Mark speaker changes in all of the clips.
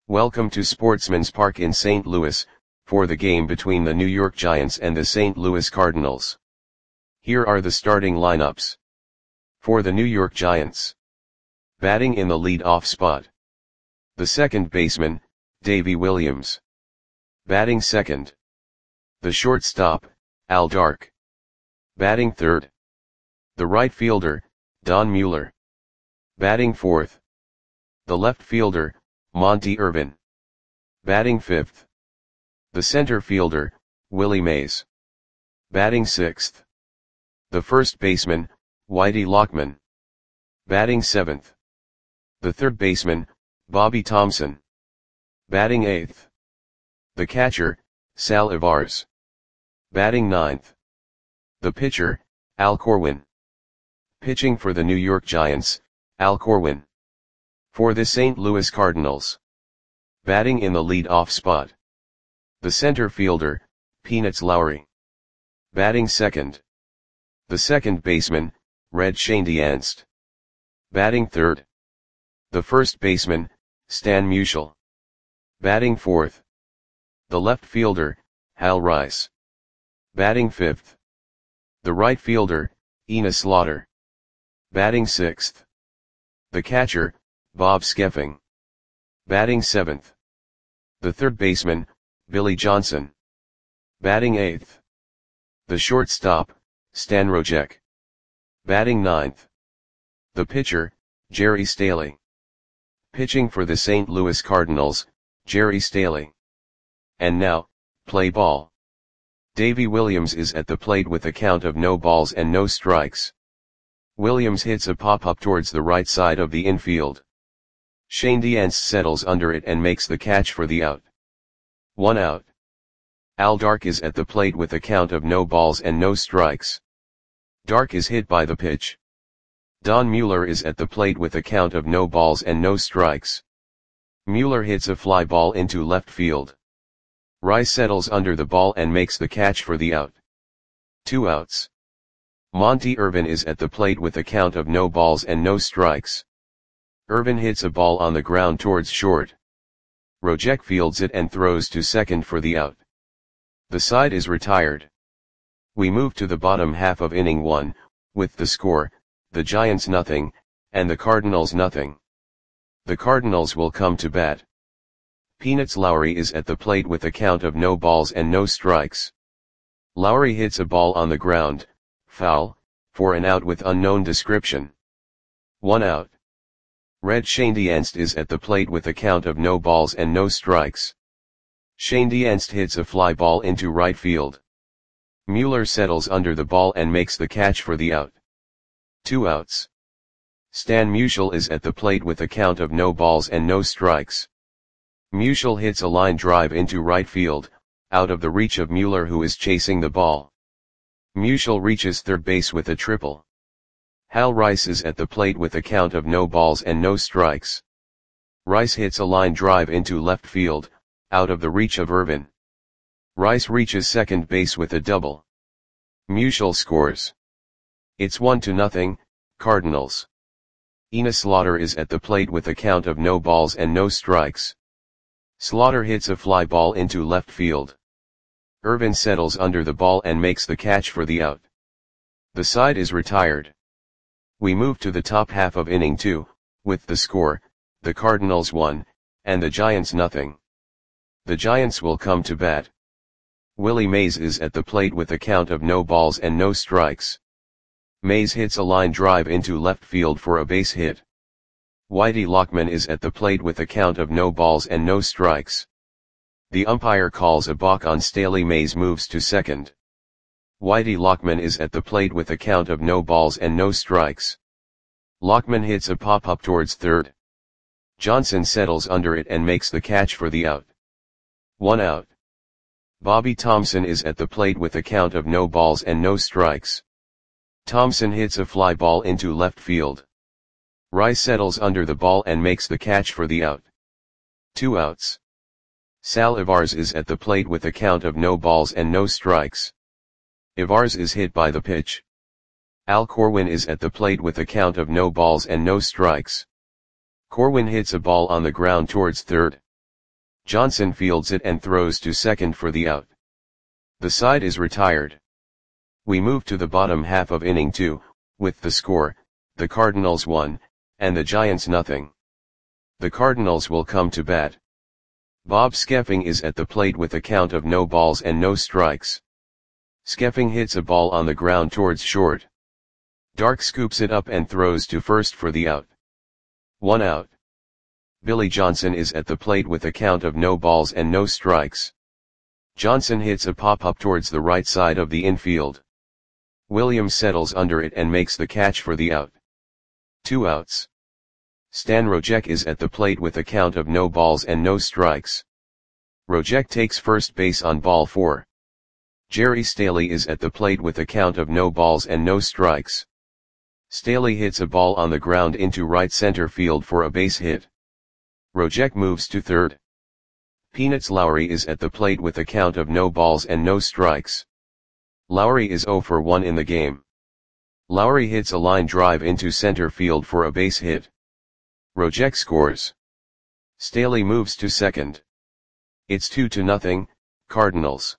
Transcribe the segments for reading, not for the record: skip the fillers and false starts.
Speaker 1: Welcome to Sportsman's Park in St. Louis, for the game between the New York Giants and the St. Louis Cardinals. Here are the starting lineups. For the New York Giants. Batting in the lead-off spot. The second baseman, Davey Williams. Batting second. The shortstop, Al Dark. Batting third. The right fielder, Don Mueller. Batting fourth. The left fielder, Monty Irvin. Batting fifth. The center fielder, Willie Mays. Batting sixth. The first baseman, Whitey Lockman. Batting seventh. The third baseman, Bobby Thomson. Batting eighth. The catcher, Sal Ivarz. Batting ninth. The pitcher, Al Corwin. Pitching for the New York Giants, Al Corwin. For the St. Louis Cardinals. Batting in the lead-off spot. The center fielder, Peanuts Lowry. Batting second. The second baseman, Red Schoendienst. Batting third. The first baseman, Stan Musial. Batting fourth. The left fielder, Hal Rice. Batting fifth. The right fielder, Enos Slaughter. Batting sixth. The catcher, Bob Skeffing. Batting seventh. The third baseman, Billy Johnson. Batting eighth. The shortstop, Stan Rojek. Batting ninth. The pitcher, Jerry Staley. Pitching for the St. Louis Cardinals, Jerry Staley. And now, play ball. Davey Williams is at the plate with a count of no balls and no strikes. Williams hits a pop-up towards the right side of the infield. Schoendienst settles under it and makes the catch for the out. 1 out. Al Dark is at the plate with a count of no balls and no strikes. Dark is hit by the pitch. Don Mueller is at the plate with a count of no balls and no strikes. Mueller hits a fly ball into left field. Rice settles under the ball and makes the catch for the out. 2 outs. Monty Irvin is at the plate with a count of no balls and no strikes. Irvin hits a ball on the ground towards short. Rojek fields it and throws to second for the out. The side is retired. We move to the bottom half of inning 1, with the score, the Giants nothing, and the Cardinals nothing. The Cardinals will come to bat. Peanuts Lowry is at the plate with a count of no balls and no strikes. Lowry hits a ball on the ground, foul, for an out with unknown description. 1 out. Red Schoendienst is at the plate with a count of no balls and no strikes. Schoendienst hits a fly ball into right field. Mueller settles under the ball and makes the catch for the out. 2 outs. Stan Musial is at the plate with a count of no balls and no strikes. Musial hits a line drive into right field, out of the reach of Mueller, who is chasing the ball. Musial reaches third base with a triple. Hal Rice is at the plate with a count of no balls and no strikes. Rice hits a line drive into left field, out of the reach of Irvin. Rice reaches second base with a double. Musial scores. It's 1-0, Cardinals. Enos Slaughter is at the plate with a count of no balls and no strikes. Slaughter hits a fly ball into left field. Irvin settles under the ball and makes the catch for the out. The side is retired. We move to the top half of inning 2, with the score, the Cardinals 1, and the Giants nothing. The Giants will come to bat. Willie Mays is at the plate with a count of no balls and no strikes. Mays hits a line drive into left field for a base hit. Whitey Lockman is at the plate with a count of no balls and no strikes. The umpire calls a balk on Staley. Mays moves to second. Whitey Lockman is at the plate with a count of no balls and no strikes. Lockman hits a pop-up towards third. Johnson settles under it and makes the catch for the out. 1 out. Bobby Thomson is at the plate with a count of no balls and no strikes. Thomson hits a fly ball into left field. Rice settles under the ball and makes the catch for the out. 2 outs. Sal Ivarz is at the plate with a count of no balls and no strikes. Ivarz is hit by the pitch. Al Corwin is at the plate with a count of no balls and no strikes. Corwin hits a ball on the ground towards third. Johnson fields it and throws to second for the out. The side is retired. We move to the bottom half of inning 2, with the score, the Cardinals 1, and the Giants nothing. The Cardinals will come to bat. Bob Skeffing is at the plate with a count of no balls and no strikes. Skeffing hits a ball on the ground towards short. Dark scoops it up and throws to first for the out. 1 out. Billy Johnson is at the plate with a count of no balls and no strikes. Johnson hits a pop-up towards the right side of the infield. Williams settles under it and makes the catch for the out. 2 outs. Stan Rojek is at the plate with a count of no balls and no strikes. Rojek takes first base on ball 4. Jerry Staley is at the plate with a count of no balls and no strikes. Staley hits a ball on the ground into right center field for a base hit. Rojek moves to third. Peanuts Lowry is at the plate with a count of no balls and no strikes. Lowry is 0 for 1 in the game. Lowry hits a line drive into center field for a base hit. Rojek scores. Staley moves to second. It's 2-0, Cardinals.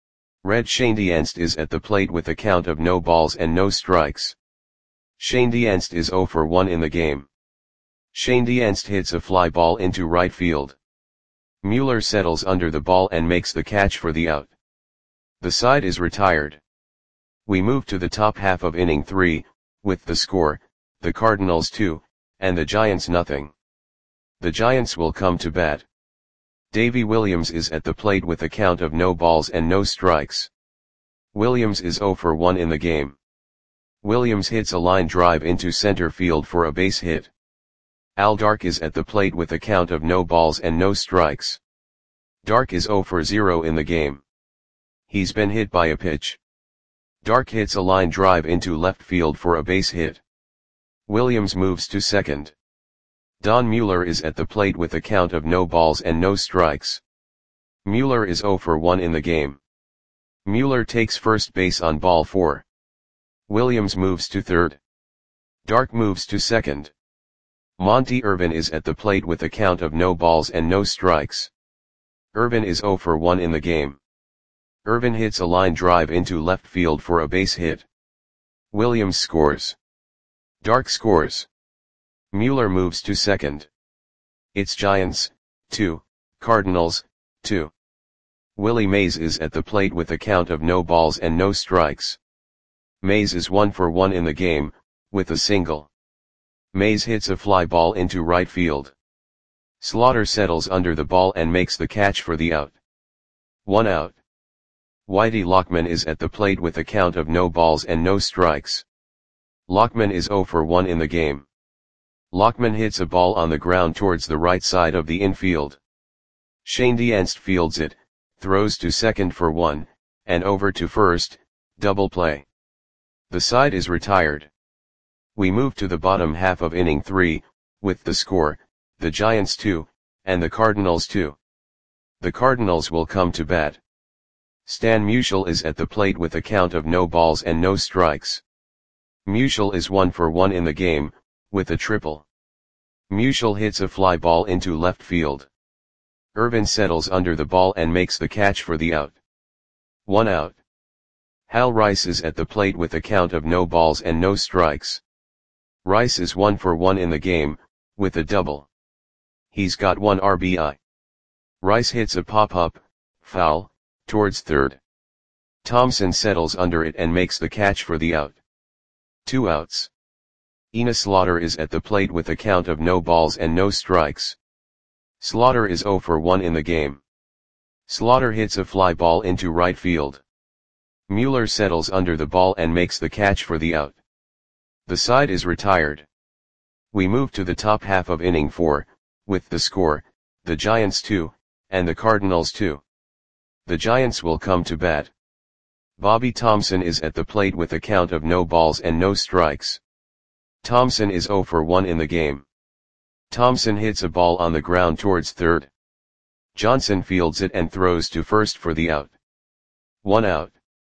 Speaker 1: Red Schoendienst is at the plate with a count of no balls and no strikes. Schoendienst is 0 for 1 in the game. Schoendienst hits a fly ball into right field. Mueller settles under the ball and makes the catch for the out. The side is retired. We move to the top half of inning 3, with the score, the Cardinals 2, and the Giants nothing. The Giants will come to bat. Davy Williams is at the plate with a count of no balls and no strikes. Williams is 0 for 1 in the game. Williams hits a line drive into center field for a base hit. Al Dark is at the plate with a count of no balls and no strikes. Dark is 0 for 0 in the game. He's been hit by a pitch. Dark hits a line drive into left field for a base hit. Williams moves to second. Don Mueller is at the plate with a count of no balls and no strikes. Mueller is 0 for 1 in the game. Mueller takes first base on ball 4. Williams moves to third. Dark moves to second. Monty Irvin is at the plate with a count of no balls and no strikes. Irvin is 0 for 1 in the game. Irvin hits a line drive into left field for a base hit. Williams scores. Dark scores. Mueller moves to second. It's Giants, 2, Cardinals, 2. Willie Mays is at the plate with a count of no balls and no strikes. Mays is 1 for 1 in the game, with a single. Mays hits a fly ball into right field. Slaughter settles under the ball and makes the catch for the out. 1 out. Whitey Lockman is at the plate with a count of no balls and no strikes. Lockman is 0 for 1 in the game. Lockman hits a ball on the ground towards the right side of the infield. Schoendienst fields it, throws to second for 1, and over to first, double play. The side is retired. We move to the bottom half of inning 3, with the score, the Giants 2, and the Cardinals 2. The Cardinals will come to bat. Stan Musial is at the plate with a count of no balls and no strikes. Musial is 1 for 1 in the game, with a triple. Musial hits a fly ball into left field. Irvin settles under the ball and makes the catch for the out. 1 out. Hal Rice is at the plate with a count of no balls and no strikes. Rice is 1 for 1 in the game, with a double. He's got 1 RBI. Rice hits a pop-up, foul, towards third. Thompson settles under it and makes the catch for the out. 2 outs. Enos Slaughter is at the plate with a count of no balls and no strikes. Slaughter is 0 for 1 in the game. Slaughter hits a fly ball into right field. Mueller settles under the ball and makes the catch for the out. The side is retired. We move to the top half of inning 4, with the score, the Giants 2, and the Cardinals 2. The Giants will come to bat. Bobby Thompson is at the plate with a count of no balls and no strikes. Thompson is 0 for 1 in the game. Thompson hits a ball on the ground towards third. Johnson fields it and throws to first for the out. 1 out.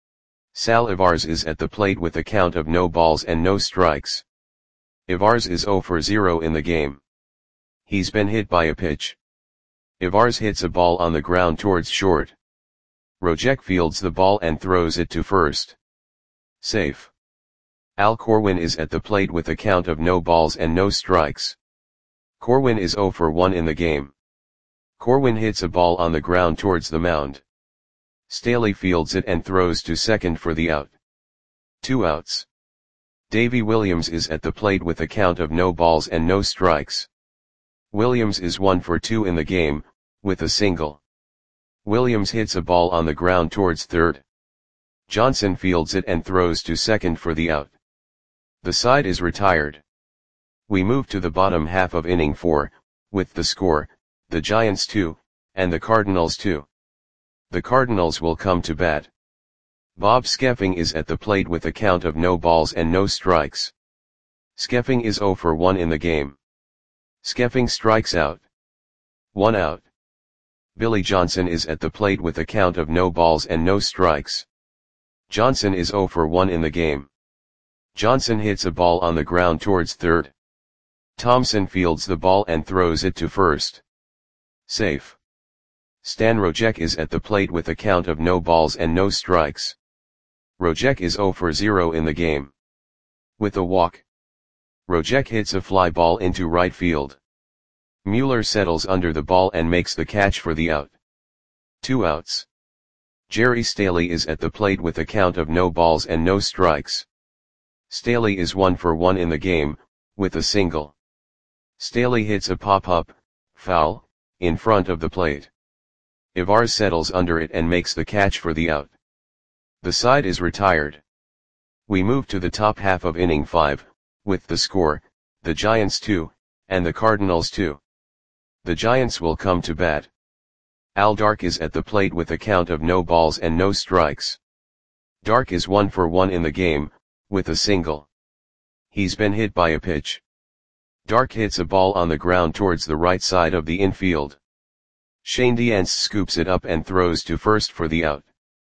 Speaker 1: Sal Ivars is at the plate with a count of no balls and no strikes. Ivars is 0 for 0 in the game. He's been hit by a pitch. Ivars hits a ball on the ground towards short. Rojek fields the ball and throws it to first. Safe. Al Corwin is at the plate with a count of no balls and no strikes. Corwin is 0 for 1 in the game. Corwin hits a ball on the ground towards the mound. Staley fields it and throws to second for the out. 2 outs. Davy Williams is at the plate with a count of no balls and no strikes. Williams is 1 for 2 in the game, with a single. Williams hits a ball on the ground towards third. Johnson fields it and throws to second for the out. The side is retired. We move to the bottom half of inning 4, with the score, the Giants 2, and the Cardinals 2. The Cardinals will come to bat. Bob Skeffing is at the plate with a count of no balls and no strikes. Skeffing is 0 for 1 in the game. Skeffing strikes out. 1 out. Billy Johnson is at the plate with a count of no balls and no strikes. Johnson is 0 for 1 in the game. Johnson hits a ball on the ground towards third. Thompson fields the ball and throws it to first. Safe. Stan Rojek is at the plate with a count of no balls and no strikes. Rojek is 0 for 0 in the game. With a walk. Rojek hits a fly ball into right field. Mueller settles under the ball and makes the catch for the out. 2 outs. Jerry Staley is at the plate with a count of no balls and no strikes. Staley is 1 for 1 in the game, with a single. Staley hits a pop-up, foul, in front of the plate. Ivars settles under it and makes the catch for the out. The side is retired. We move to the top half of inning 5, with the score, the Giants 2, and the Cardinals 2. The Giants will come to bat. Al Dark is at the plate with a count of no balls and no strikes. Dark is 1 for 1 in the game, with a single. He's been hit by a pitch. Dark hits a ball on the ground towards the right side of the infield. Shane Dientz scoops it up and throws to first for the out.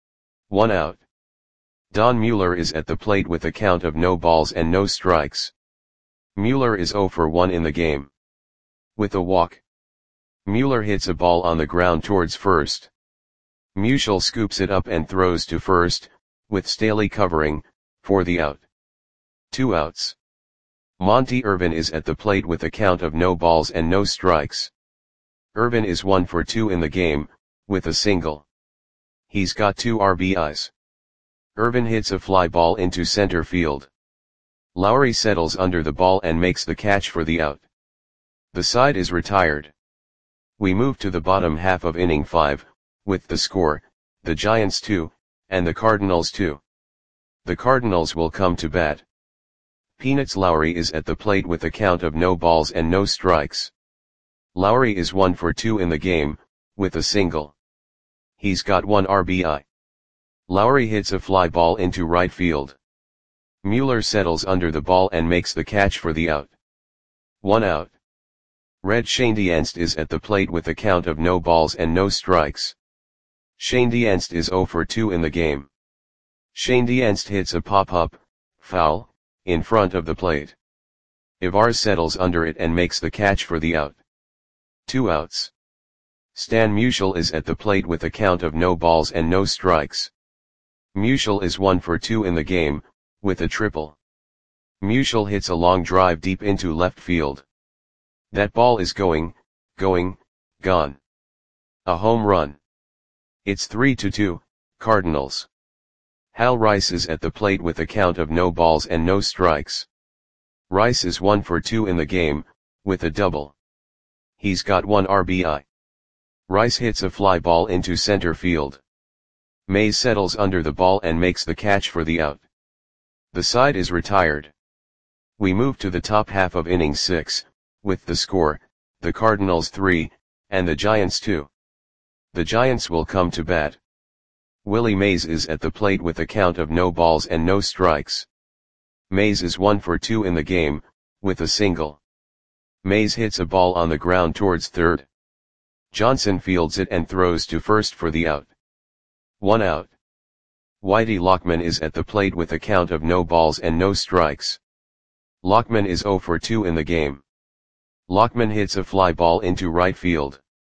Speaker 1: 1 out. Don Mueller is at the plate with a count of no balls and no strikes. Mueller is 0 for 1 in the game. With a walk. Mueller hits a ball on the ground towards first. Musial scoops it up and throws to first, with Staley covering, for the out. 2 outs. Monty Irvin is at the plate with a count of no balls and no strikes. Irvin is 1 for 2 in the game, with a single. He's got 2 RBIs. Irvin hits a fly ball into center field. Lowry settles under the ball and makes the catch for the out. The side is retired. We move to the bottom half of inning 5, with the score, the Giants 2, and the Cardinals 2. The Cardinals will come to bat. Peanuts Lowry is at the plate with a count of no balls and no strikes. Lowry is 1 for 2 in the game, with a single. He's got 1 RBI. Lowry hits a fly ball into right field. Mueller settles under the ball and makes the catch for the out. 1 out. Red Shane Dientz is at the plate with a count of no balls and no strikes. Shane Dientz is 0 for 2 in the game. Shane Dientz hits a pop-up, foul, in front of the plate. Ivars settles under it and makes the catch for the out. 2 outs. Stan Musial is at the plate with a count of no balls and no strikes. Musial is 1 for 2 in the game, with a triple. Musial hits a long drive deep into left field. That ball is gone. A home run. It's 3-2, Cardinals. Hal Rice is at the plate with a count of no balls and no strikes. Rice is 1 for 2 in the game, with a double. He's got 1 RBI. Rice hits a fly ball into center field. Mays settles under the ball and makes the catch for the out. The side is retired. We move to the top half of inning 6, with the score, the Cardinals 3, and the Giants 2. The Giants will come to bat. Willie Mays is at the plate with a count of no balls and no strikes. Mays is 1 for 2 in the game, with a single. Mays hits a ball on the ground towards third. Johnson fields it and throws to first for the out. 1 out. Whitey Lockman is at the plate with a count of no balls and no strikes. Lockman is 0 for 2 in the game. Lockman hits a fly ball into right field.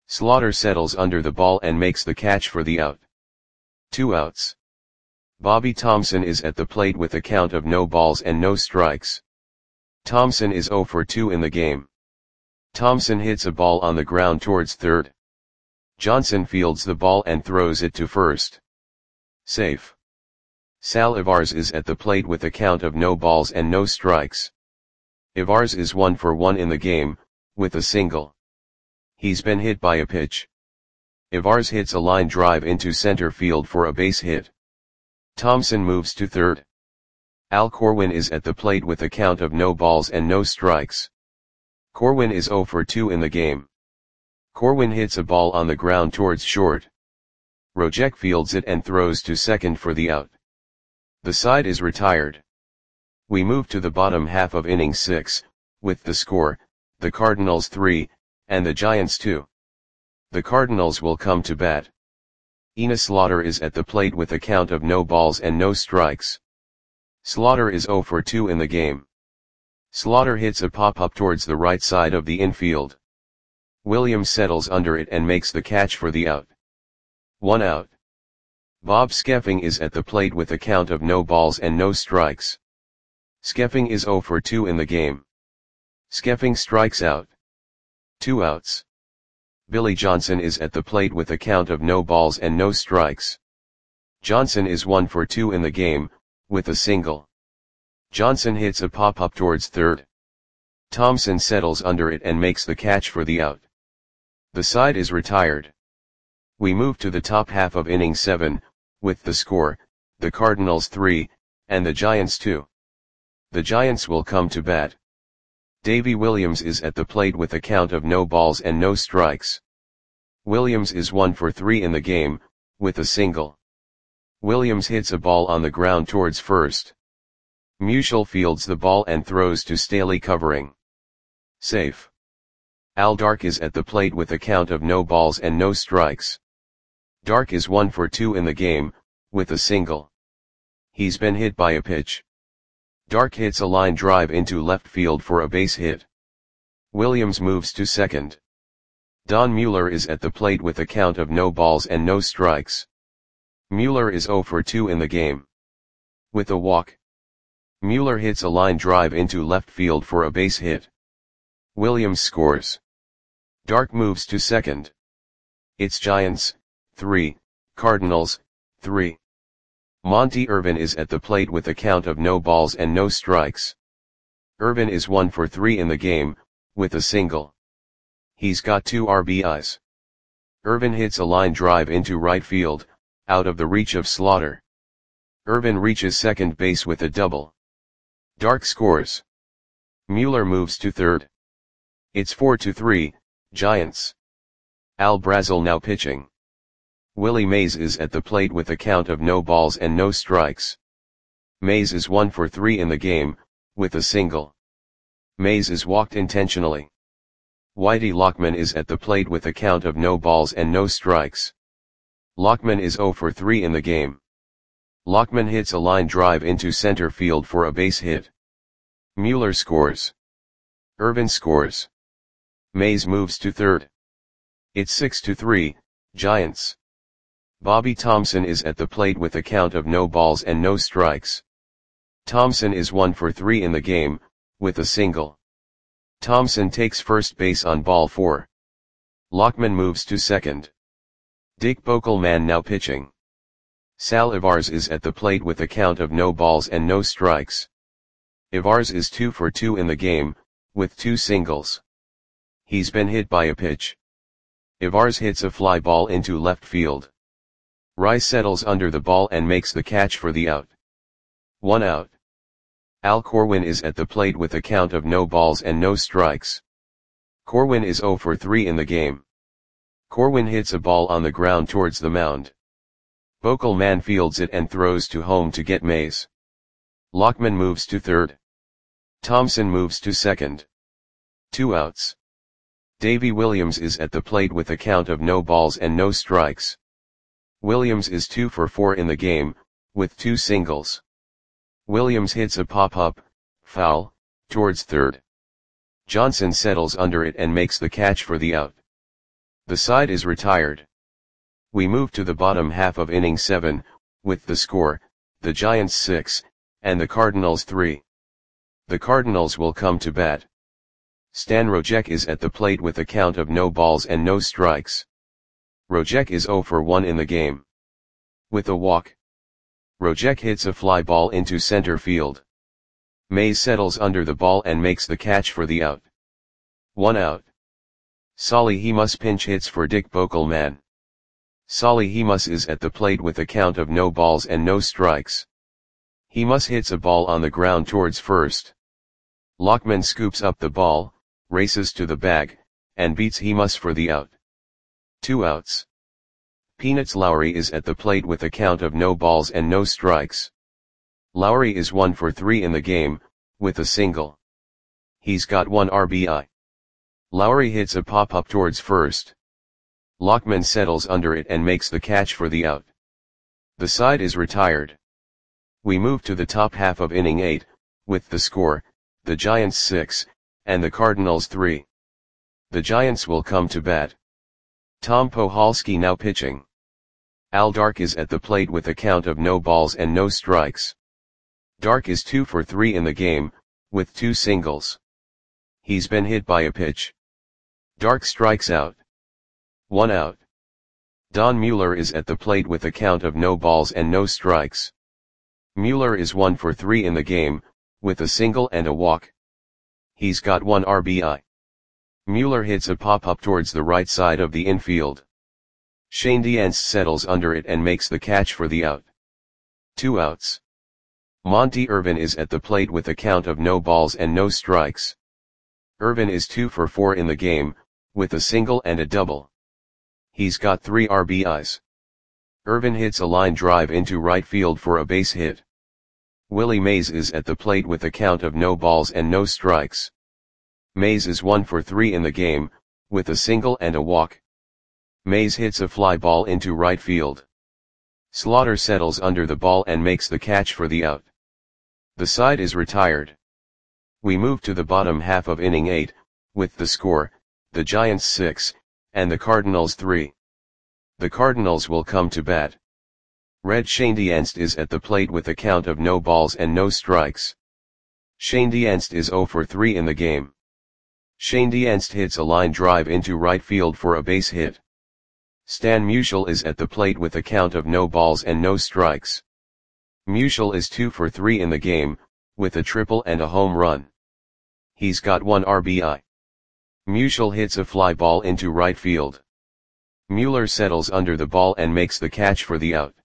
Speaker 1: Slaughter settles under the ball and makes the catch for the out. 2 outs. Bobby Thomson is at the plate with a count of no balls and no strikes. Thomson is 0 for 2 in the game. Thomson hits a ball on the ground towards third. Johnson fields the ball and throws it to first. Safe. Sal Ivars is at the plate with a count of no balls and no strikes. Ivars is 1 for 1 in the game, with a single. He's been hit by a pitch. Ivars hits a line drive into center field for a base hit. Thomson moves to third. Al Corwin is at the plate with a count of no balls and no strikes. Corwin is 0 for 2 in the game. Corwin hits a ball on the ground towards short. Rojek fields it and throws to second for the out. The side is retired. We move to the bottom half of inning 6, with the score, the Cardinals 3, and the Giants 2. The Cardinals will come to bat. Enos Slaughter is at the plate with a count of no balls and no strikes. Slaughter is 0 for 2 in the game. Slaughter hits a pop-up towards the right side of the infield. Williams settles under it and makes the catch for the out. 1 out. Bob Skeffing is at the plate with a count of no balls and no strikes. Skeffing is 0 for 2 in the game. Skeffing strikes out. 2 outs. Billy Johnson is at the plate with a count of no balls and no strikes. Johnson is 1 for 2 in the game, with a single. Johnson hits a pop-up towards third. Thomson settles under it and makes the catch for the out. The side is retired. We move to the top half of inning 7, with the score, the Cardinals 3, and the Giants 2. The Giants will come to bat. Davy Williams is at the plate with a count of no balls and no strikes. Williams is 1 for 3 in the game, with a single. Williams hits a ball on the ground towards first. Musial fields the ball and throws to Staley covering. Safe. Al Dark is at the plate with a count of no balls and no strikes. Dark is 1 for 2 in the game, with a single. He's been hit by a pitch. Dark hits a line drive into left field for a base hit. Williams moves to second. Don Mueller is at the plate with a count of no balls and no strikes. Mueller is 0 for 2 in the game. With a walk. Mueller hits a line drive into left field for a base hit. Williams scores. Dark moves to second. It's Giants, 3, Cardinals, 3. Monty Irvin is at the plate with a count of no balls and no strikes. Irvin is 1 for 3 in the game, with a single. He's got 2 RBIs. Irvin hits a line drive into right field, out of the reach of Slaughter. Irvin reaches second base with a double. Dark scores. Mueller moves to third. It's 4-3, Giants. Al Brazel now pitching. Willie Mays is at the plate with a count of no balls and no strikes. Mays is 1 for 3 in the game, with a single. Mays is walked intentionally. Whitey Lockman is at the plate with a count of no balls and no strikes. Lockman is 0 for 3 in the game. Lockman hits a line drive into center field for a base hit. Mueller scores. Irvin scores. Mays moves to third. It's 6-3, Giants. Bobby Thomson is at the plate with a count of no balls and no strikes. Thomson is 1 for 3 in the game, with a single. Thomson takes first base on ball 4. Lockman moves to second. Dick Bokelman now pitching. Sal Ivars is at the plate with a count of no balls and no strikes. Ivars is 2 for 2 in the game, with 2 singles. He's been hit by a pitch. Ivars hits a fly ball into left field. Rice settles under the ball and makes the catch for the out. 1 out. Al Corwin is at the plate with a count of no balls and no strikes. Corwin is 0 for 3 in the game. Corwin hits a ball on the ground towards the mound. Bokelman fields it and throws to home to get Mays. Lockman moves to third. Thomson moves to second. 2 outs. Davy Williams is at the plate with a count of no balls and no strikes. Williams is 2 for 4 in the game, with 2 singles. Williams hits a pop-up, foul, towards third. Johnson settles under it and makes the catch for the out. The side is retired. We move to the bottom half of inning 7, with the score, the Giants 6, and the Cardinals 3. The Cardinals will come to bat. Stan Rojek is at the plate with a count of no balls and no strikes. Rojek is 0 for 1 in the game. With a walk, Rojek hits a fly ball into center field. Mays settles under the ball and makes the catch for the out. 1 out. Solly Hemus pinch hits for Dick Bokelman. Solly Hemus is at the plate with a count of no balls and no strikes. Hemus hits a ball on the ground towards first. Lockman scoops up the ball, races to the bag, and beats Hemus for the out. 2 outs. Peanuts Lowry is at the plate with a count of no balls and no strikes. Lowry is 1 for 3 in the game, with a single. He's got 1 RBI. Lowry hits a pop-up towards first. Lockman settles under it and makes the catch for the out. The side is retired. We move to the top half of inning 8, with the score, the Giants 6, and the Cardinals 3. The Giants will come to bat. Tom Pohalski now pitching. Al Dark is at the plate with a count of no balls and no strikes. Dark is 2 for 3 in the game, with 2 singles. He's been hit by a pitch. Dark strikes out. 1 out. Don Mueller is at the plate with a count of no balls and no strikes. Mueller is 1 for 3 in the game, with a single and a walk. He's got 1 RBI. Mueller hits a pop-up towards the right side of the infield. Shane Diance settles under it and makes the catch for the out. 2 outs. Monty Irvin is at the plate with a count of no balls and no strikes. Irvin is 2 for 4 in the game, with a single and a double. He's got 3 RBIs. Irvin hits a line drive into right field for a base hit. Willie Mays is at the plate with a count of no balls and no strikes. Mays is 1 for 3 in the game, with a single and a walk. Mays hits a fly ball into right field. Slaughter settles under the ball and makes the catch for the out. The side is retired. We move to the bottom half of inning 8, with the score, the Giants 6, and the Cardinals 3. The Cardinals will come to bat. Red Shane Diance is at the plate with a count of no balls and no strikes. Shane Diance is 0 for 3 in the game. Shane Diance hits a line drive into right field for a base hit. Stan Musial is at the plate with a count of no balls and no strikes. Musial is 2 for 3 in the game, with a triple and a home run. He's got 1 RBI. Musial hits a fly ball into right field. Mueller settles under the ball and makes the catch for the out.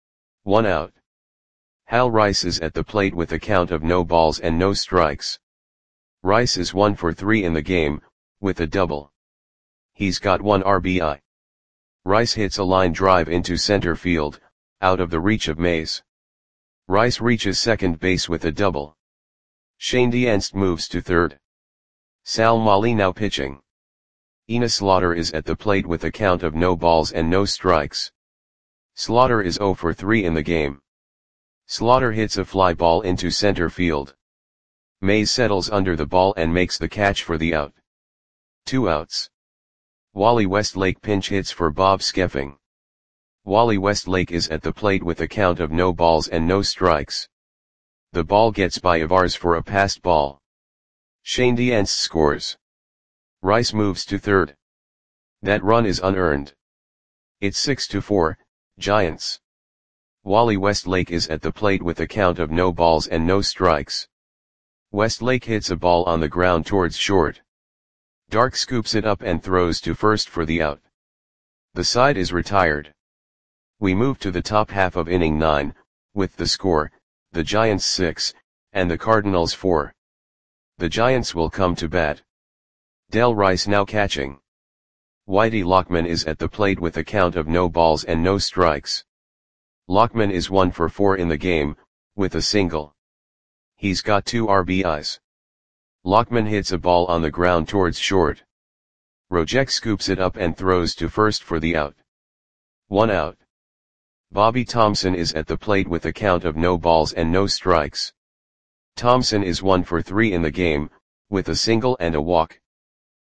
Speaker 1: 1 out. Hal Rice is at the plate with a count of no balls and no strikes. Rice is 1 for 3 in the game, with a double. He's got 1 RBI. Rice hits a line drive into center field, out of the reach of Mays. Rice reaches second base with a double. Shane Diance moves to third. Sal Molly now pitching. Ina Slaughter is at the plate with a count of no balls and no strikes. Slaughter is 0 for 3 in the game. Slaughter hits a fly ball into center field. Mays settles under the ball and makes the catch for the out. 2 outs. Wally Westlake pinch hits for Bob Skeffing. Wally Westlake is at the plate with a count of no balls and no strikes. The ball gets by Ivars for a passed ball. Shane Diance scores. Rice moves to third. That run is unearned. It's 6-4, Giants. Wally Westlake is at the plate with a count of no balls and no strikes. Westlake hits a ball on the ground towards short. Dark scoops it up and throws to first for the out. The side is retired. We move to the top half of inning 9, with the score, the Giants 6, and the Cardinals 4. The Giants will come to bat. Del Rice now catching. Whitey Lockman is at the plate with a count of no balls and no strikes. Lockman is 1 for 4 in the game, with a single. He's got 2 RBIs. Lockman hits a ball on the ground towards short. Rojek scoops it up and throws to first for the out. 1 out. Bobby Thompson is at the plate with a count of no balls and no strikes. Thompson is 1 for 3 in the game, with a single and a walk.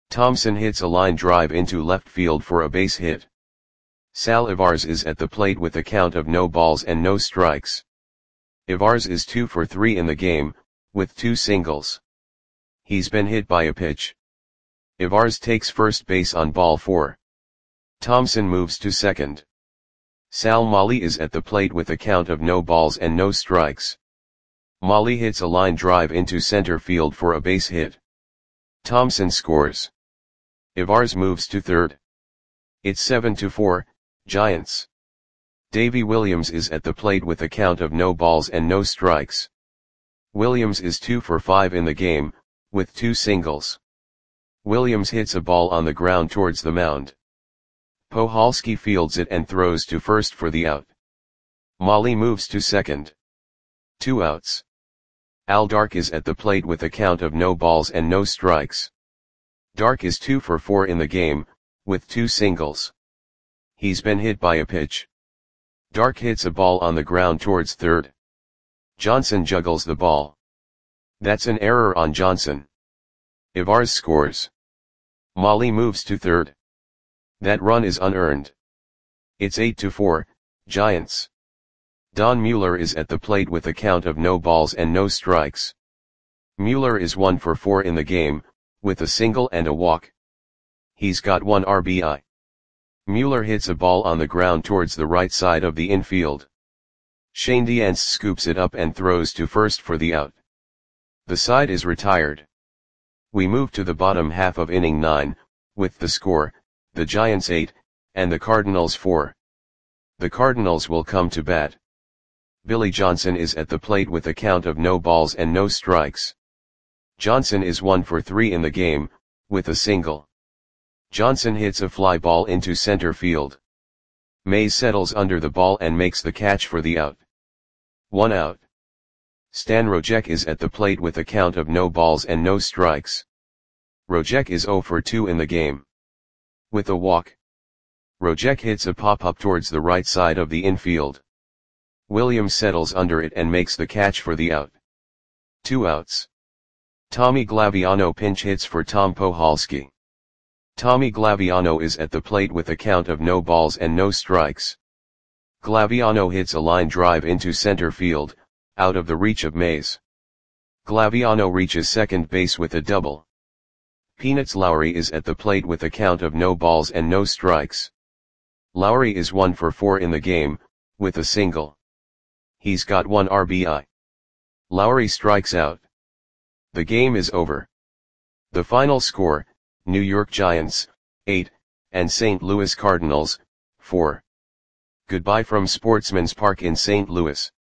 Speaker 1: Thompson hits a line drive into left field for a base hit. Sal Ivarz is at the plate with a count of no balls and no strikes. Ivarz is 2 for 3 in the game, with 2 singles. He's been hit by a pitch. Ivarz takes first base on ball 4. Thompson moves to second. Sal Mali is at the plate with a count of no balls and no strikes. Mali hits a line drive into center field for a base hit. Thompson scores. Ivarz moves to third. It's 7-4, Giants. Davy Williams is at the plate with a count of no balls and no strikes. Williams is 2 for 5 in the game, with 2 singles. Williams hits a ball on the ground towards the mound. Puhalski fields it and throws to first for the out. Mali moves to second. 2 outs. Al Dark is at the plate with a count of no balls and no strikes. Dark is 2 for 4 in the game, with 2 singles. He's been hit by a pitch. Dark hits a ball on the ground towards third. Johnson juggles the ball. That's an error on Johnson. Ivarz scores. Mali moves to third. That run is unearned. It's 8-4, Giants. Don Mueller is at the plate with a count of no balls and no strikes. Mueller is 1 for 4 in the game, with a single and a walk. He's got 1 RBI. Mueller hits a ball on the ground towards the right side of the infield. Shane Diance scoops it up and throws to first for the out. The side is retired. We move to the bottom half of inning 9, with the score, the Giants 8, and the Cardinals 4. The Cardinals will come to bat. Billy Johnson is at the plate with a count of no balls and no strikes. Johnson is 1 for 3 in the game, with a single. Johnson hits a fly ball into center field. Mays settles under the ball and makes the catch for the out. 1 out. Stan Rojek is at the plate with a count of no balls and no strikes. Rojek is 0 for 2 in the game. With a walk. Rojek hits a pop-up towards the right side of the infield. Williams settles under it and makes the catch for the out. 2 outs. Tommy Glaviano pinch hits for Tom Puhalski. Tommy Glaviano is at the plate with a count of no balls and no strikes. Glaviano hits a line drive into center field, out of the reach of Mays. Glaviano reaches second base with a double. Peanuts Lowry is at the plate with a count of no balls and no strikes. Lowry is 1 for 4 in the game, with a single. He's got 1 RBI. Lowry strikes out. The game is over. The final score, New York Giants, 8, and St. Louis Cardinals, 4. Goodbye from Sportsman's Park in St. Louis.